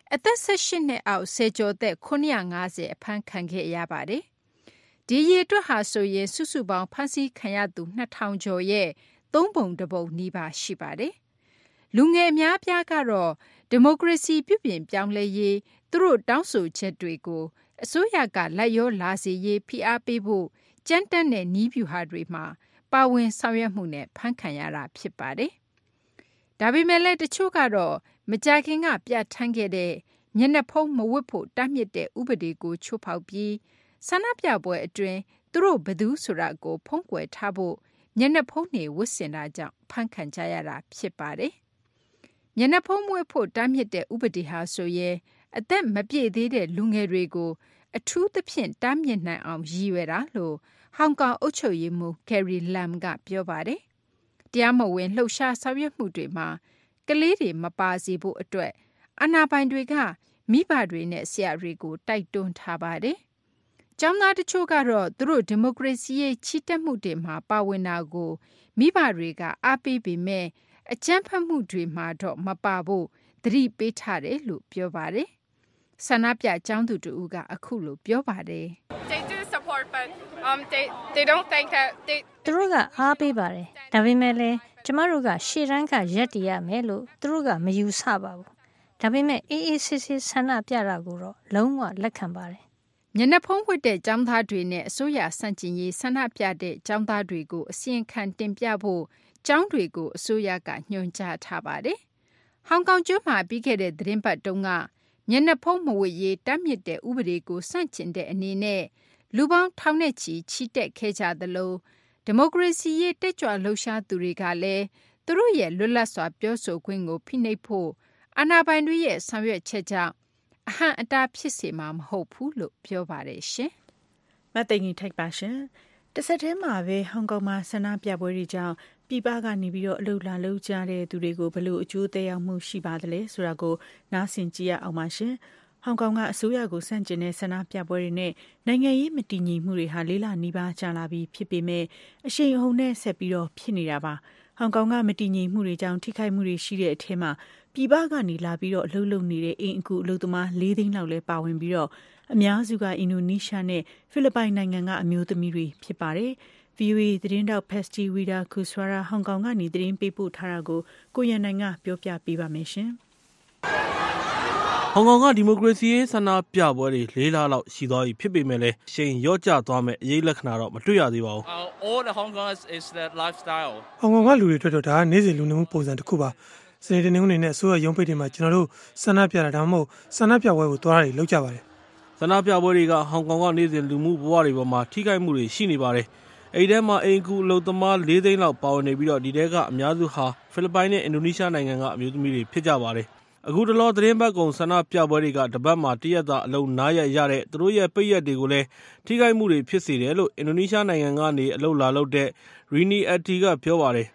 အသက်18နှစ်အောက်ဆယ်ကျော်သက်950အဖမ်းခံခဲ့ရပါတယ်။ဒီရေအတွက်ဟာဆိုရင်စုစုပေါင်းဖမ်းဆီးခံရသူ2000ကျော်ရဲ့3 ပုံ1ပုံနီးပါးရှိပါတယ်။လူငယ်အများပြားကတော့ဒီမိုကရေစီပြုပြင်ပြောင်းလဲရေးသူတို့တောင်းဆိုချက်တွေကိုအစိုးရကလိုက်ရောလာစေရေးဖိအားပေးဖို့ကြမ်းတမ်းတဲ့နည်းဗျူဟာတွေမှာပါဝင်ဆောင်ရွက်မှုနဲ့ဖမ်းခံရတာဖြစ်ပါတယ်။ဒါပေမဲ့လည်းတချို့ကတော့မကြာခင်ကပြဋ္ဌာန်းခဲ့တဲ့မျက်နှာဖုံးမဝတ်ဖို့တားမြစ်တဲ့ဥပဒေကိုချိုးဖောက်ပြီးဆန္ဒပြပွဲအတွင်းသူတို့ဘယ်သူဆိုတာကိုဖုံးကွယ်ထားဖို့မျက်နှာဖုံးတွေဝတ်ဆင်တာကြောင့်ဖမ်းခံကြရတာဖြစ်ပါတယ်။မျက်နှာဖုံးမဝတ်ဖို့တားမြစ်တဲ့ဥပဒေဟာဆိုရင်အသက်မပြည့်သေးတဲ့လူငယ်တွေကိုအထူးသဖြင့်တားမြစ်နိုင်အောင်ရည်ရွယ်တာလို့ဟောင်ကောင်အုပ်ချုပ်ရေးမှူး Carrie Lam ကပြောပါတယ်။တရားမဝင်လှုပ်ရှားဆောင်ရွက်မှုတွေမှာကလေးတွေမပါစေဖို့အတွက်အာဏာပိုင်တွေကမိဘတွေနဲ့ဆရာတွေကိုတိုက်တွန်းထားပါတယ်။ကျောင်းသားတချို့ကတော့သူတို့ဒီမိုကရေစီရေးချီတက်မှုတွေမှာပါဝင်တာကိုမိဘတွေကအားပေးပေမဲ့အကြမ်းဖက်မှုတွေမှာတော့မပါဖို့သတိပေးထားတယ်လို့ပြောပါတယ်။ဆန္ဒပြကျောင်းသူတို့ကအခုလိုပြောပါတယ်။ They do support but they don't think that they သူတို့ကအားပေးပါတယ်ဒါပေမဲ့လည်းကျမတို့ကရှေ့တန်းကရက်တည်ရမယ်လို့သူတို့ကမယူဆပါဘူးဒါပေမဲ့အေးအေးဆေးဆေးဆန္ဒပြတာကိုတော့လုံးဝလက်ခံပါတယ်မျက်နှာဖုံးဝတ်တဲ့ကျောင်းသားတွေနဲ့အစိုးရစန့်ကျင်ရေးဆန္ဒပြတဲ့ကျောင်းသားတွေကိုအစီရင်ခံတင်ပြဖို့ကျောင်းတွေကိုအစိုးရကညွှန်ကြားထားပါတယ်။ဟောင်ကောင်ကျွန်းမှာပြီးခဲ့တဲ့သတင်းပတ်တုန်းကမျက်နှာဖုံးမဝတ်ရေးတားမြစ်တဲ့ဥပဒေကိုစန့်ကျင်တဲ့အနေနဲ့လူပေါင်းထောင်နဲ့ချီချီတက်ခဲ့ကြသလိုဒီမိုကရေစီရေးတက်ကြွလှုပ်ရှားသူတွေကလည်းသူတို့ရဲ့လွတ်လပ်စွာပြောဆိုခွင့်ကိုဖိနှိပ်ဖို့အာဏာပိုင်တွေရဲ့ဆောင်ရွက်ချက်ကြောင့်အဟန့်အတားဖြစ်စေမှာမဟုတ်ဘူးလို့ပြောပါတယ်ရှင်။မသိင်ကြီးထိုက်ပါရှင်။တစ်ဆက်တည်းမှာပဲဟောင်ကောင်မှာဆန္ဒပြပွဲတွေကြောင့်ပြည်ပကနေပြီးတော့အလုပ်လာလုပ်ကြတဲ့သူတွေကိုဘယ်လိုအကျိုးသက်ရောက်မှုရှိပါသလဲဆိုတာကိုနားဆင်ကြည့်ရအောင်ပါရှင်။ဟောင်ကောင်ကအစိုးရကိုဆန့်ကျင်တဲ့ဆန္ဒပြပွဲတွေနဲ့နိုင်ငံရေးမတည်ငြိမ်မှုတွေဟာလေးလနီးပါးကြာလာပြီးဖြစ်ပေမဲ့အရှိန်အဟုန်နဲ့ဆက်ပြီးတော့ဖြစ်နေတာပါ။ဟောင်ကောင်ကမတည်ငြိမ်မှုတွေကြောင့်ထိခိုက်မှုတွေရှိတဲ့အထက်မှာပြည်ပကနေလာပြီးတော့အလုပ်လုပ်နေတဲ့အိမ်အကူအလုပ်သမား4 သိန်းလောက်လည်းပါဝင်ပြီးတော့အများစုကအင်ဒိုနီးရှားနဲ့ဖိလစ်ပိုင်နိုင်ငံကအမျိုးသမီးတွေဖြစ်ပါတယ်။ VOA သတင်းတောက် Pesti Wida Kuswara ဟောင်ကောင်ကနေသတင်းပေးပို့ထားတာကိုကိုရန်နိုင်ကပြောပြပေးပါမယ်ရှင်။ဟောင်ကောင်ကဒီမိုကရေစီရေးဆန္ဒပြပွဲတွေ4 လလောက်ရှိသွားပြီဖြစ်ပေမဲ့လည်းရှိန်ရော့ကျသွားမဲ့အရေးလက္ခဏာတော့မတွေ့ရသေးပါဘူး။ All the Hong Kongers is that lifestyle. ဟောင်ကောင်ကလူတွေအတွက်တော့ဒါကနေ့စဉ်လူနေမှုပုံစံတစ်ခုပါ။စနေတနင်္ဂနွေနဲ့အစိုးရရုံးပိတ်တွေမှာကျွန်တော်တို့ဆန္ဒပြတာဒါမှမဟုတ်ဆန္ဒပြပွဲကိုသွားတာတွေလုပ်ကြပါတယ်။ဆန္ဒပြပွဲတွေကဟောင်ကောင်ကနေ့စဉ်လူမှုဘဝတွေပေါ်မှာထိခိုက်မှုတွေရှိနေပါတယ်။အဲဒီထဲမှာအိမ်ကူအလုပ်သမား4 သိန်းလောက်ပါဝင်နေပြီးတော့ဒီထဲကအများစုဟာဖိလစ်ပိုင်နဲ့အင်ဒိုနီးရှားနိုင်ငံကအမျိုးသမီးတွေဖြစ်ကြပါတယ်။အခုတလောသတင်းပတ်ကုံဆန္ဒပြပွဲတွေကတပတ်မှာတရက်သာအလုံးနားရက်ရတဲ့သူတို့ရဲ့ပိတ်ရက်တွေကိုလည်းထိခိုက်မှုတွေဖြစ်စေတယ်လို့အင်ဒိုနီးရှားနိုင်ငံကနေအလုပ်လာလုပ်တဲ့ Rini Ati ကပြောပါတယ်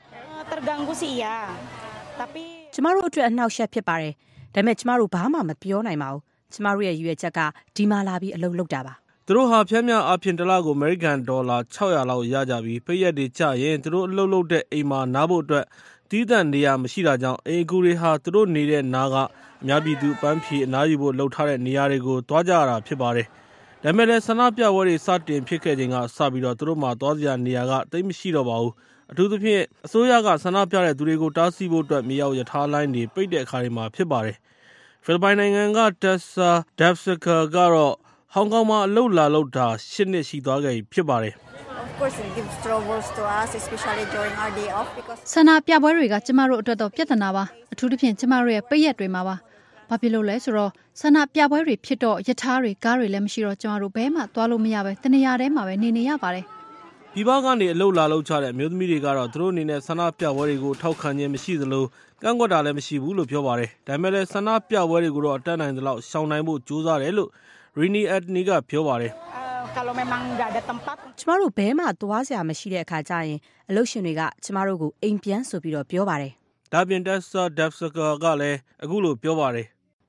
ကျမတို့အတွက်အနှောက်အယှက်ဖြစ်ပါတယ်။ဒါပေမဲ့ကျမတို့ဘာမှမပြောနိုင်ပါဘူး။ကျမတို့ရဲ့ရည်ရွယ်ချက်ကဒီမှာလာပြီးအလုပ်လုပ်တာပါ။သူတို့ဟာဖြန်းမြအားဖြင့်တစ်လကိုအမေရိကန်ဒေါ်လာ600လောက်ရကြပြီးပိတ်ရက်တွေကျရင်သူတို့အလုပ်လုပ်တဲ့အိမ်မှာနားဖို့အတွက်တီးသန့်နေရာမရှိတာကြောင့်အိမ်ကူတွေဟာသူတို့နေတဲ့နားကအများပြည်သူပန်းဖြေအနားယူဖို့လှုပ်ထားတဲ့နေရာတွေကိုသွားကြရတာဖြစ်ပါတယ်။ဒါပေမဲ့လည်းဆန္ဒပြပွဲတွေစတင်ဖြစ်ခဲ့ချိန်ကစပြီးတော့သူတို့မှသွားစရာနေရာကတိတ်မရှိတော့ပါဘူး။အထူးသဖြင့်အစိုးရကဆန္ဒပြတဲ့သူတွေကိုတားဆီးဖို့အတွက်မြေအောက်ရထားလိုင်းတွေပိတ်တဲ့အခါတွေမှာဖြစ်ပါတယ်။ဖိလစ်ပိုင်နိုင်ငံက Tessa Dabsaka ကတော့ဟောင်ကောင်မှာအလုပ်လာလုပ်တာ8 နှစ်ရှိသွားခဲ့ပြီဖြစ်ပါတယ်ဆန္ဒပြပွဲတွေကကျမတို့အတွက်တော့ပြဿနာပါအထူးသဖြင့်ကျမတို့ရဲ့ပိတ်ရက်တွေမှာပါဘာဖြစ်လို့လဲဆိုတော့ဆန္ဒပြပွဲတွေဖြစ်တော့ရထားတွေကားတွေလည်းမရှိတော့ကျမတို့ဘဲမှသွားလို့မရပဲတနေရာထဲမှာပဲနေရပါတယ်ပြည်ပကနေအလုပ်လာလုပ်ကြတဲ့အမျိုးသမီးတွေကတော့သူတို့အနေနဲ့ဆန္ဒပြပွဲတွေကိုထောက်ခံခြင်းမရှိသလိုကန့်ကွက်တာလည်းမရှိဘူးလို့ပြောပါတယ်ဒါပေမဲ့လည်းဆန္ဒပြပွဲတွေကိုတော့အတက်နိုင်သလောက်ရှောင်နိုင်ဖို့ကြိုးစားတယ်လို့ Rini Ati ကပြောပါတယ်ကျမတို့ဘဲမှသွားစရာမရှိတဲ့အခါကျရင်အလုပ်ရှင်တွေကကျမတို့ကိုအိမ်ပြန်ဆိုပြီးတော့ပြောပါတယ်ဒါပြင် Tessa Dabsaka ကလည်းအခုလိုပြောပါတယ်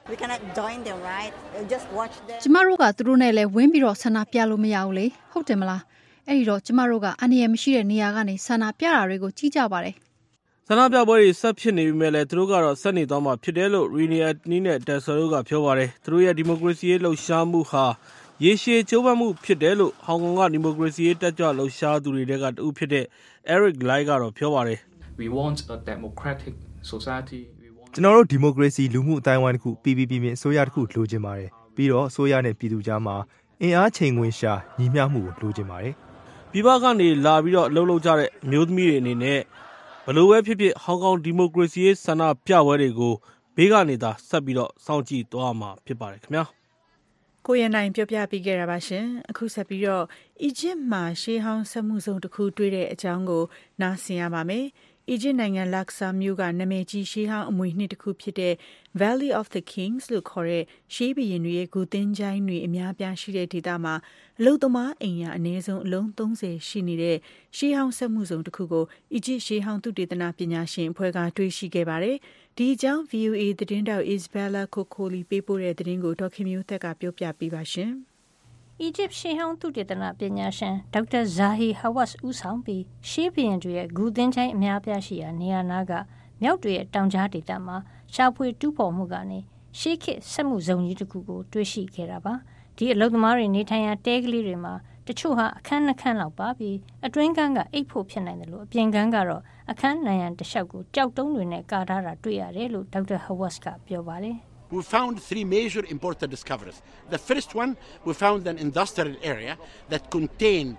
ကျမတို့ကသူတို့နဲ့လည်းဝင်းပြီးတော့ဆန္ဒပြလို့မရဘူးလေဟုတ်တယ်မလားအဲ့ဒီတော့ကျမတို့ကအန္တရာယ်မရှိတဲ့နေရာကနေဆန္ဒပြတာတွေကိုကြည့်ကြပါတယ်ဆဆန္ဒပြပွဲတွေဆက်ဖြစ်နေပြီမဲ့လည်းသူတို့ကတော့ဆက်နေသွားမှာဖြစ်တယ်လို့ Rini Atni နဲ့ Tessa တို့ကပြောပါတယ်။သူတို့ရဲ့ဒီမိုကရေစီရေးလှုပ်ရှားမှုဟာရေရှည်ကြိုးပမ်းမှုဖြစ်တယ်လို့ဟောင်ကောင်ကဒီမိုကရေစီရေးတက်ကြွလှုပ်ရှားသူတွေကတဦးဖြစ်တဲ့ Eric Lai ကတော့ပြောပါတယ်။ We want a democratic society. ကျွန်တော်တို့ဒီမိုကရေစီလူမှုအတိုင်းအဝိုင်းတစ်ခုပြည်ပြင်းအစိုးရတစ်ခုလိုချင်ပါတယ်။ပြီးတော့အစိုးရနဲ့ပြည်သူကြားမှာအင်အားချိန်ခွင်ရှာညီမျှမှုကိုလိုချင်ပါတယ်။ပြည်ပကနေလာပြီးတော့အလုပ်လုပ်ကြတဲ့မျိုးသမီးတွေအနေနဲ့ဘလို့ပဲဖြစ်ဖြစ်ဟောင်ကောင်ဒီမိုကရေစီရေးဆန္ဒပြပွဲတွေကိုဘေးကနေသာဆက်ပြီးတော့စောင့်ကြည့်သွားမှာဖြစ်ပါတယ်ခင်ဗျာ။ကိုရနိုင်ပြောပြပေးခဲ့တာပါရှင်။အခုဆက်ပြီးတော့အီဂျစ်မှာရှေးဟောင်းစက်မှုစုံတစ်ခုတွေ့တဲ့အကြောင်းကိုနားဆင်ရပါမယ်။အီဂျစ်နိုင်ငံလက်ဆာမြို့ကနာမည်ကြီးရှေးဟောင်းအမွေနှစ်တစ်ခုဖြစ်တဲ့ Valley of the Kings လို့ခေါ်တဲ့ရှေးဘုရင်တွေရဲ့ဂူသင်းချိုင်းတွေအများပြားရှိတဲ့ဒေသမှာအလုသမားအိမ်ယာအနည်းဆုံးအလုံး30ရှိနေတဲ့ရှေးဟောင်းစက်မှုစုံတစ်ခုကိုအီဂျစ်ရှေးဟောင်းသုတေသနပညာရှင်အဖွဲ့ကတွေ့ရှိခဲ့ပါတယ်။ဒီအကြောင်း VOA သတင်းတောက် Isabella Kokoli ပေးပို့တဲ့သတင်းကိုဒေါက်ခင်မျိုးသက်ကပြောပြပေးပါရှင်။အီဂျစ်ရှေးဟောင်းသုတေသနပညာရှင်ဒေါက်တာဇာဟီဟာဝတ်ဦးဆောင်ပြီးရှေးဘုရင်တွေရဲ့ဂူသင်းချိုင်းအများပြားရှိရာနေရာနာကမြောက်တွေရဲ့တောင်ကြားဒေသမှာရှာဖွေတူးဖော်မှုကနေရှေးခေတ်စက်မှုစုံကြီးတစ်ခုကိုတွေ့ရှိခဲ့တာပါဒီအလုပ်သမားတွေနေထိုင်ရာတဲကလေးတွေမှာတချို့ဟာအခန်းနှစ်ခန်းလောက်ပါပြီးအတွင်းခန်းကအိပ်ဖို့ဖြစ်နိုင်တယ်လို့အပြင်ခန်းကတော့အခန်းနိုင်ရန်တစ်လျှောက်ကိုကြောက်တုံးတွေနဲ့ကာထားတာတွေ့ရတယ်လို့ဒေါက်တာဟာဝတ်ကပြောပါတယ် We found three major important discoveries. The first one, we found an industrial area that contained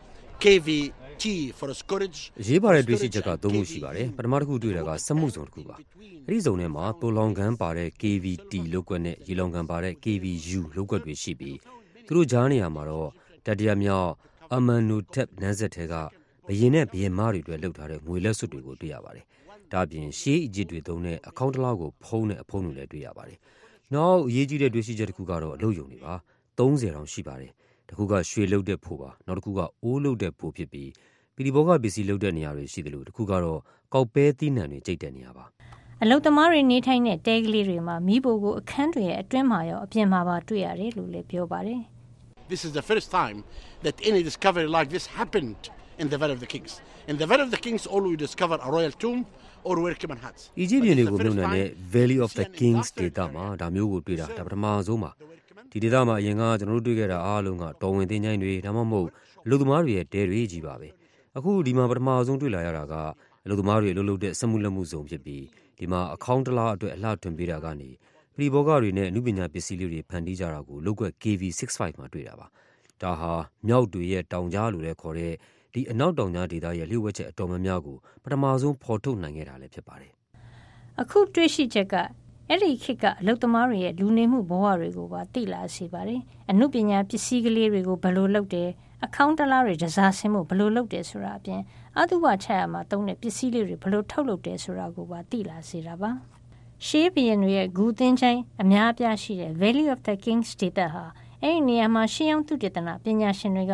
KVT for storage. ရေးပါတဲ့တွေ့ရှိချက်ကသုံးခုရှိပါတယ်။ပထမတစ်ခုတွေ့တာကစက်မှုဇုံတစ်ခုပါ။အဲဒီဇုံထဲမှာပိုလောင်ကန်ပါတဲ့ KVT လောက်ကွက်နဲ့ရေလောင်ကန်ပါတဲ့ KVU လောက်ကွက်တွေရှိပြီးသူတို့ကြားနေရာမှာတော့တတိယမြောက်အမန်နိုတက်နန်းဆက်ထဲကဘရင်နဲ့ဘရင်မတွေအတွက်လှုပ်ထားတဲ့ငွေလက်စွပ်တွေကိုတွေ့ရပါတယ်။ဒါပြင်ရှေးအီဂျစ်တွေသုံးတဲ့အကောင့်တလောက်ကိုဖုံးတဲ့အဖုံးတွေလည်းတွေ့ရပါတယ်။နောက်အရေးကြီးတဲ့တွေ့ရှိချက်တစ်ခုကတော့အလုပ်ရုံတွေပါ30တောင်ရှိပါတယ်တစ်ခုကရွှေလုတ်တဲ့ဖိုပါနောက်တစ်ခုကအိုးလုတ်တဲ့ဖိုဖြစ်ပြီးပီဒီဘောကပစ္စည်းလုတ်တဲ့နေရာတွေရှိတယ်လို့တစ်ခုကတော့ကောက်ပဲသီးနှံတွေကျိတ်တဲ့နေရာပါအလုပ်သမားတွေနေထိုင်တဲ့တဲကလေးတွေမှာမိဖို့ကိုအခန်းတွေရဲ့အတွင်းမှာရောအပြင်မှာပါတွေ့ရတယ်လို့လည်းပြောပါတယ် This is the first time that any discovery like this happened in the Valley of the Kings. In the Valley of the Kings all we discover a royal tomb or workman huts. အီဂျစ်ပြည်တွေကိုမြုပ်နှံတဲ့ Valley of the Kings ဒေသမှာဒါမျိုးကိုတွေ့တာဒါပထမဆုံးပါဒီဒေသမှာအရင်ကကျွန်တော်တို့တွေ့ခဲ့တာအားလုံးကတော်ဝင်သင်းချိုင်းတွေဒါမှမဟုတ်အလုပ်သမားတွေရဲ့တဲတွေကြီးပါပဲအခုဒီမှာပထမဆုံးတွေ့လာရတာကအလုပ်သမားတွေအလုပ်လုပ်တဲ့စက်မှုလက်မှုစုံဖြစ်ပြီးဒီမှာအကောင့်တလားအတွက်အလှထွင်ပေးတာကနေပရိဘောဂတွေနဲ့အမှုပညာပစ္စည်းလေးတွေဖန်တီးကြတာကိုလောက်ကွက် KV65 မှာတွေ့တာပါဒါဟာမြောက်တွေရဲ့တောင်ကြားလိုလည်းခေါ်တဲ့ဒီအနောက်တောင်ကြားဒေသရဲ့လျှို့ဝှက်ချက်အတော်များများကိုပထမဆုံးဖော်ထုတ်နိုင်ခဲ့တာလည်းဖြစ်ပါတယ်အခုတွေ့ရှိချက်ကအဲ့ဒီခေတ်ကအလုပ်သမားတွေရဲ့လူနေမှုဘဝတွေကိုပါသိလာစေပါတယ်အမှုပညာပစ္စည်းကလေးတွေကိုဘယ်လိုလုပ်တယ်အကောင့်တလားတွေဒစားဆင်းမှုဘယ်လိုလုပ်တယ်ဆိုတာအပြင်အတုပချရမှာတုံးတဲ့ပစ္စည်းလေးတွေဘယ်လိုထုတ်လုပ်တယ်ဆိုတာကိုပါသိလာစေတာပါရှေးဘုရင်တွေရဲ့ဂူသင်းချိုင်းအများအပြားရှိတဲ့ Valley of the Kings ဒေသဟာအဲ့ဒီနေရာမှာရှေးအောင်သုတေသနပညာရှင်တွေက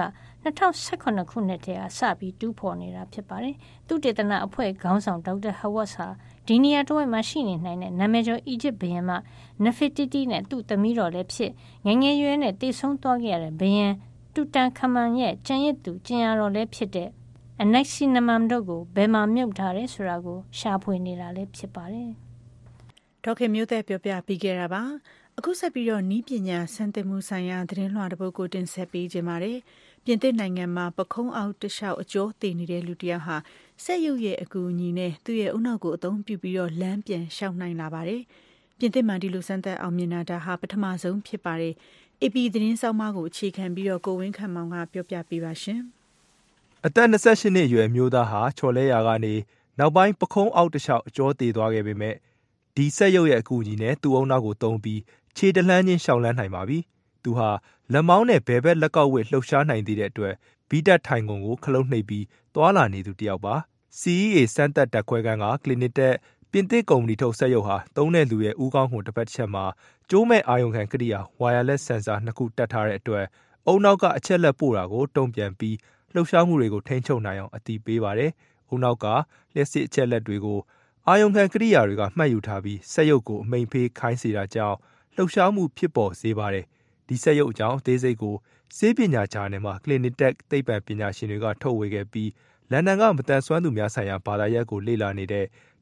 2018ခုနှစ်တည်းကစပြီးတူးဖော်နေတာဖြစ်ပါတယ်သုတေသနအဖွဲ့ခေါင်းဆောင်ဒေါက်တာဟဝတ်ဟာဒီနေရာတစ်ဝိုက်မှာရှိနေနိုင်တဲ့နာမည်ကျော်အီဂျစ်ဘုရင်မနဖီတီတီနဲ့သူ့သမီးတော်လည်းဖြစ်ငယ်ငယ်ရွယ်နဲ့တည်ဆုံသွားခဲ့ရတဲ့ဘုရင်တူတန်ခမန်ရဲ့ကျန်ရစ်သူကျင်ရတော်လည်းဖြစ်တဲ့အနက်ဆီနမမ်တို့ကိုဘယ်မှာမြုပ်ထားတယ်ဆိုတာကိုရှာဖွေနေတာလည်းဖြစ်ပါတယ်ဒေါက်ခင်မျိုးသက်ပြောပြပေးခဲ့တာပါအခုဆက်ပြီးတော့နီးပညာစံသင်မှုဆိုင်ရာသတင်းလွှာတစ်ပုဒ်ကိုတင်ဆက်ပေးကြပါမယ်ပြင်သစ်နိုင်ငံမှာပခုံးအောက်တလျှောက်အကျော်တည်နေတဲ့လူတစ်ယောက်ဟာဆက်ရုပ်ရဲ့အကူအညီနဲ့သူ့ရဲ့အုံနောက်ကိုအသုံးပြုပြီးတော့လမ်းပြန်ရှောင်နိုင်လာပါတယ်ပြင်သစ်မှာဒီလိုစံသက်အောင်မြင်တာဟာပထမဆုံးဖြစ်ပါတယ် AP သတင်းဆောင်မကိုအခြေခံပြီးတော့ကိုဝင်းခန့်မောင်ကပြောပြပေးပါရှင်အသက်28နှစ်အရွယ်မျိုးသားဟာချော်လဲရာကနေနောက်ပိုင်းပခုံးအောက်တလျှောက်အကျော်တည်သွားခဲ့ပေမဲ့ဒီဆက်ရုပ်ရဲ့အကူအညီနဲ့သူ့အုံနောက်ကိုသုံးပြီးခြေတလှမ်းချင်းရှောင်လန်းနိုင်ပါပြီသူဟာလက်မောင်းနဲ့ဘဲဘက်လက်ကောက်ဝှက်လှုပ်ရှားနိုင်သေးတဲ့အတွက်ဘီတက်ထိုင်ကုန်ကိုခလုတ်နှိပ်ပြီးသွာလာနေသူတယောက်ပါ CEA စမ်းသက်တက်ခွဲခန်းကကလီနစ်တက်ပြင်သစ်ကုမ္ပဏီထုတ်ဆက်ရုပ်ဟာသုံးတဲ့လူရဲ့ဦးခေါင်းကိုတစ်ပတ်တစ်ချက်မှာကျိုးမဲ့အာရုံခံကိရိယာ wireless sensor နှစ်ခုတက်ထားတဲ့အတွက်အုံနောက်ကအချက်လက်ပို့တာကိုတုံ့ပြန်ပြီးလှုပ်ရှားမှုတွေကိုထိန်းချုပ်နိုင်အောင်အသိပေးပါတယ်အုံနောက်ကလျှက်စစ်အချက်လက်တွေကိုအာရုံခံကိရိယာတွေကမှတ်ယူထားပြီးဆက်ရုပ်ကိုအမိန်ဖေးခိုင်းစေတာကြောင့်လှုပ်ရှားမှုဖြစ်ပေါ်စေပါတယ်ဒီဆက်ရုပ်အကြောင်းအသေးစိတ်ကိုဆေးပညာဂျာနယ်မှာ Clinic Tech သိပ္ပံပညာရှင်တွေကထုတ်ဝေခဲ့ပြီးလန်ဒန်ကမတန်ဆွမ်းသူများဆိုင်ရာဘာသာရပ်ကိုလေ့လာနေတဲ့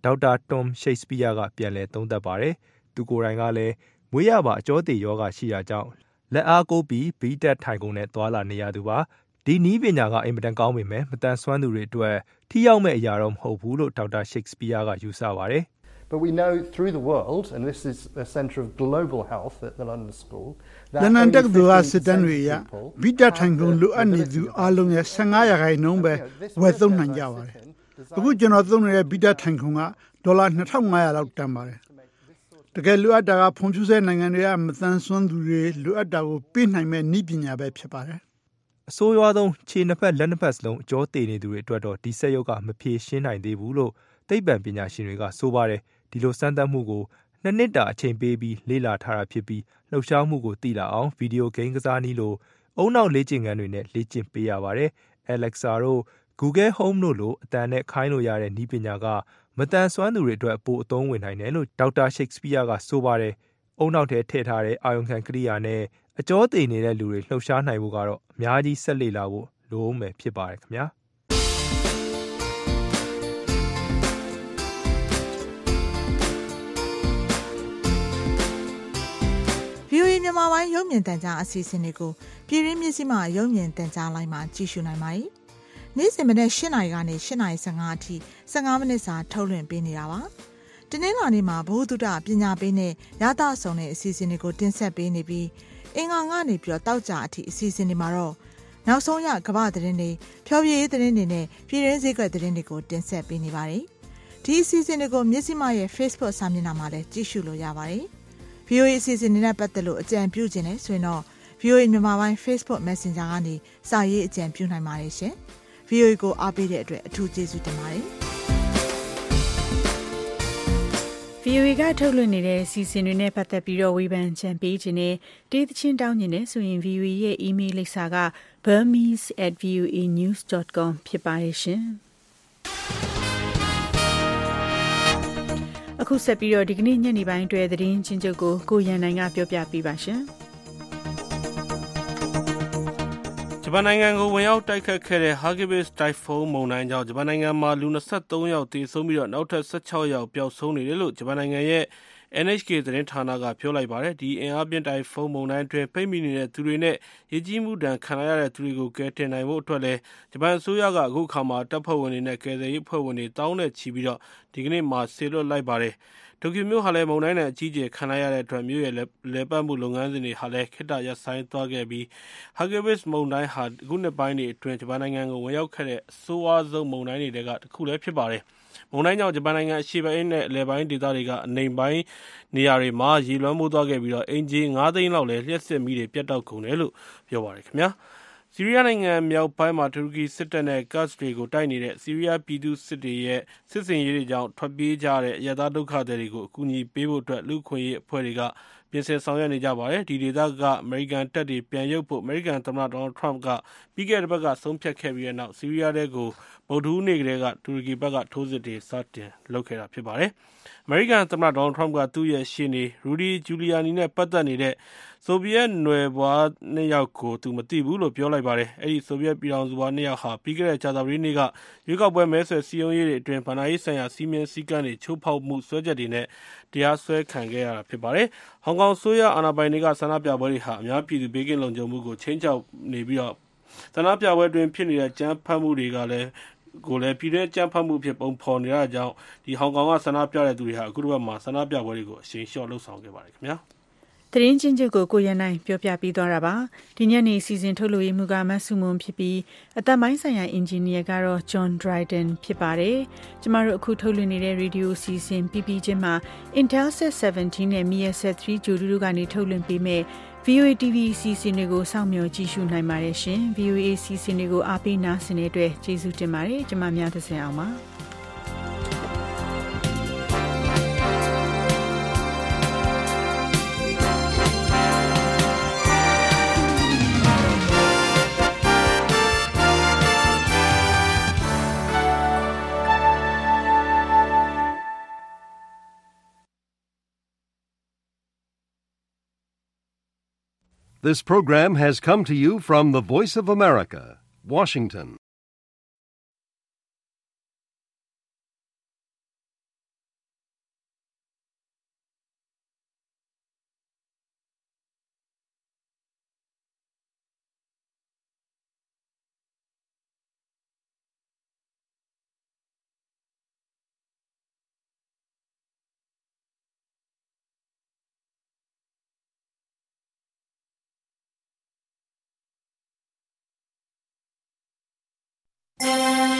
ဒေါက်တာတွမ်ရှိတ်စပီးယားကပြန်လည်သုံးသပ်ပါတယ်။သူကိုယ်တိုင်ကလည်းမွေးရပါအကျောသေးယောဂရှိတာကြောင့်လက်အားကိုပြီးဘီတက်ထိုင်ကုန်နဲ့သွာလာနေရသူပါ။ဒီနည်းပညာကအင်မတန်ကောင်းပေမဲ့မတန်ဆွမ်းသူတွေအတွက်ထိရောက်မဲ့အရာတော့မဟုတ်ဘူးလို့ဒေါက်တာရှိတ်စပီးယားကယူဆပါတယ်။ But we know through the world, and this is the centre of global health at the London School, လန်ဒန်တက္ကသိုလ်ကစစ်တမ်းတွေအရဘီတာထိုင်ကုန်လိုအပ်နေသူအလုံးရဲ့15%ပဲဝယ်သုံးနိုင်ကြပါတယ်။အခုကျွန်တော်သုံးနေတဲ့ဘီတာထိုင်ကုန်ကဒေါ်လာ2500လောက်တန်ပါတယ်။တကယ်လိုအပ်တာကဖွံ့ဖြိုးဆဲနိုင်ငံတွေကမတန်ဆွမ်းသူတွေလိုအပ်တာကိုပေးနိုင်မဲ့နည်းပညာပဲဖြစ်ပါတယ်။အဆိုးရွားဆုံးခြေနှစ်ဖက်လက်နှစ်ဖက်စလုံးအကျောသေးနေသူတွေအတွက်တော့ဒီဆက်ရုပ်ကမဖြေရှင်းနိုင်သေးဘူးလို့သိပ္ပံပညာရှင်တွေကဆိုပါတယ်။ဒီလိုစမ်းသပ်မှုကို2 နှစ်တာအချိန်ပေးပြီးလေ့လာထားတာဖြစ်ပြီးလှုပ်ရှားမှုကိုသိလာအောင်ဗီဒီယိုဂိမ်းကစားနည်းလိုအုံနောက်လေ့ကျင့်ခန်းတွေနဲ့လေ့ကျင့်ပေးရပါတယ်။ Alexa တို့ Google Home တို့လိုအတန်နဲ့ခိုင်းလို့ရတဲ့နည်းပညာကမတန်ဆွမ်းသူတွေအတွက်ပိုအသုံးဝင်နိုင်တယ်လို့ဒေါက်တာရှိတ်စပီးယားကဆိုပါတယ်။အုံနောက်ထဲထည့်ထားတဲ့အာယုံခံကိရိယာနဲ့အကျောသေးနေတဲ့လူတွေလှုပ်ရှားနိုင်ဖို့ကတော့အများကြီးဆက်လေ့လာဖို့လိုအောင်ပဲဖြစ်ပါတယ်ခင်ဗျာ။ VOA မြန်မာပိုင်းရုပ်မြင်သံကြားအစီအစဉ်တွေကိုပြည်ရင်းမြစ်စီမှာရုပ်မြင်သံကြားလိုင်းမှာကြည့်ရှုနိုင်ပါတယ်။နေ့စဉ်မနေ့8:00 နာရီကနေ8:15အထိ15မိနစ်စာထုတ်လွှင့်ပေးနေတာပါ။ဒီနေ့နေ့မှာဘုဒ္ဓပညာပေးနဲ့ရသဆောင်တဲ့အစီအစဉ်တွေကိုတင်ဆက်ပေးနေပြီးအင်္ဂါကနေပြီးတော့တောက်ကြအထိအစီအစဉ်တွေမှာတော့နောက်ဆုံးရကမ္ဘာသတင်းတွေဖြောပြရေးသတင်းတွေနဲ့ပြည်ရင်းစည်းကွက်သတင်းတွေကိုတင်ဆက်ပေးနေပါတယ်။ဒီအစီအစဉ်တွေကိုမြစ်စီမရဲ့ Facebook စာမျက်နှာမှာလည်းကြည့်ရှုလို့ရပါတယ်။ VOA အစီအစဉ်တွေနဲ့ပတ်သက်လို့အကြံပြုခြင်းနဲ့ဆိုရင်တော့ VOA မြန်မာပိုင်း Facebook Messenger ကနေစာရေးအကြံပြုနိုင်ပါတယ်ရှင်။ VOA ကိုအားပေးတဲ့အတွက်အထူးကျေးဇူးတင်ပါတယ်။ VOA ကထုတ်လွှင့်နေတဲ့အစီအစဉ်တွေနဲ့ပတ်သက်ပြီးတော့ဝေဖန်ကြံပေးခြင်းနဲ့တေးသချင်းတောင်းခြင်းနဲ့ဆိုရင် VOA ရဲ့ email လိပ်စာက burmese@voanews.com ဖြစ်ပါတယ်ရှင်။အခုဆက်ပြီးတော့ဒီကနေ့ညနေပိုင်းအတွက်သတင်းချင်းချုပ်ကိုရန်နိုင်ကပြောပြပေးပါရှင်။ဂျပန်နိုင်ငံကိုဝင်ရောက်တိုက်ခတ်ခဲ့တဲ့ Hagibis တိုင်ဖုန်းမုန်တိုင်းကြောင့်ဂျပန်နိုင်ငံမှာလူ23ယောက်သေဆုံးပြီးတော့နောက်ထပ်16ယောက်ပျောက်ဆုံးနေတယ်လို့ဂျပန်နိုင်ငံရဲ့ NHK သတင်းဌာနကပြောလိုက်ပါတယ်။ဒီအင်အားပြင်းတိုင်ဖုန်းမုန်တိုင်းအတွင်းပိတ်မိနေတဲ့သူတွေနဲ့ရေကြီးမှုဒဏ်ခံရတဲ့သူတွေကိုကယ်တင်နိုင်ဖို့အတွက်လည်းဂျပန်အစိုးရကအခုခါမှာတပ်ဖွဲ့ဝင်တွေနဲ့ကယ်ဆယ်ရေးအဖွဲ့ဝင်တွေတောင်းနဲ့ချီပြီးတော့ဒီကနေ့မှဆေလွတ်လိုက်ပါတယ်။တိုကျိုမြို့ဟာလည်းမုန်တိုင်းနဲ့အကြီးအကျယ်ခံရတဲ့အတွက်မြို့ရဲ့လည်ပတ်မှုလုပ်ငန်းစဉ်တွေဟာလည်းခေတ္တရပ်ဆိုင်းသွားခဲ့ပြီး Hagibis မုန်တိုင်းဟာအခုနှစ်ပိုင်းတွေအတွင်းဂျပန်နိုင်ငံကိုဝင်ရောက်ခဲ့တဲ့အဆိုးအဆုံးမုန်တိုင်းတွေကတစ်ခုလည်းဖြစ်ပါတယ်။မုန်တိုင်းကြောင့်ဂျပန်နိုင်ငံအရှေ့ပိုင်းနဲ့အလယ်ပိုင်းဒေသတွေကအနိမ့်ပိုင်းနေရာတွေမှာရေလွှမ်းမိုးသွားခဲ့ပြီးတော့အင်ဂျီ9 သိန်းလောက်လည်းလျှပ်စစ်မီးတွေပြတ်တောက်ကုန်တယ်လို့ပြောပါတယ်ခင်ဗျာ။ဆီးရီးယားနိုင်ငံမြောက်ပိုင်းမှာတူရကီစစ်တပ်နဲ့ကတ်စ်တွေကိုတိုက်နေတဲ့ဆီးရီးယားပြည်သူစစ်တွေရဲ့စစ်စင်ရေးတွေကြောင့်ထွက်ပြေးကြတဲ့အရပ်သားဒုက္ခသည်တွေကိုအကူအညီပေးဖို့အတွက်လူ့ခွင့်ရေးအဖွဲ့တွေကပြင်ဆင်ဆောင်ရွက်နေကြပါတယ်။ဒီဒေသကအမေရိကန်တပ်တွေပြန်ရုပ်ဖို့အမေရိကန်သမ္မတဒေါ်နယ်ထရမ့်ကပြီးခဲ့တဲ့ဘက်ကဆုံးဖြတ်ခဲ့ပြီးတဲ့နောက်ဆီးရီးယားတဲကိုဗုဒ္ဓဟူးနေ့ကတည်းကတူရကီဘက်ကထိုးစစ်တွေစတင်လုပ်ခဲ့တာဖြစ်ပါတယ်။အမေရိကန်သမ္မတဒေါ်နယ်ထရမ့်ကသူ့ရဲ့ရှေ့နေရူဒီဂျူလီယာနီနဲ့ပတ်သက်နေတဲ့ဆိုဗီယက်နွယ်ဖွား2ယောက်ကိုသူမသိဘူးလို့ပြောလိုက်ပါတယ်။အဲဒီဆိုဗီယက်ပြည်ထောင်စုဖွား2ယောက်ဟာပြီးခဲ့တဲ့ကြာသပတေးနေ့ကရွေးကောက်ပွဲမဲဆွယ်စည်းရုံးရေးတွေအတွင်းဗဏ္ဍာရေးဆိုင်ရာစီမင်းစည်းကမ်းတွေချိုးဖောက်မှုစွဲချက်တွေနဲ့တရားစွဲခံခဲ့ရတာဖြစ်ပါတယ်။ဟောင်ကောင်ဆိုးရအာဏာပိုင်တွေကဆန္ဒပြပွဲတွေဟာအများပြည်သူဘေးကင်းလုံခြုံမှုကိုချိန်ချောက်နေပြီးတော့ဆန္ဒပြပွဲအတွင်းဖြစ်နေတဲ့ကြမ်းဖက်မှုတွေကလည်းပြည်တွင်းကြမ်းဖက်မှုဖြစ်ပုံဖော်နေတာကြောင့်ဒီဟောင်ကောင်ကဆန္ဒပြတဲ့သူတွေဟာအခုတစ်ပတ်မှာဆန္ဒပြပွဲတွေကိုအရှိန်လျှော့လှုပ်ဆောင်ခဲ့ပါတယ်ခင်ဗျာ။သတင်းချင်းချုပ်ကိုရန်နိုင်ပြောပြပြီးသွားတာပါဒီညနေစီစဉ်ထုတ်လို့ရမှုကမဆုမွန်ဖြစ်ပြီးအသက်ပိုင်းဆိုင်ရာအင်ဂျင်နီယာကတော့ John Dryden ဖြစ်ပါတယ်ကျမတို့အခုထုတ်လွှင့်နေတဲ့ရေဒီယိုစီစဉ်ပြီးချင်းမှာ Intelsat 17နဲ့ Measat 3 ဂျိုဒူတို့ကနေထုတ်လွှင့်ပေးမဲ့ VOA TV စီစဉ်တွေကိုစောင့်မျှော်ကြည့်ရှုနိုင်ပါတယ်ရှင် VOA စီစဉ်တွေကိုအားပေးနားဆင်တဲ့အတွက်ကျေးဇူးတင်ပါတယ်ကျမများသခင်အောင်ပါ This program has come to you from the Voice of America, Washington. ။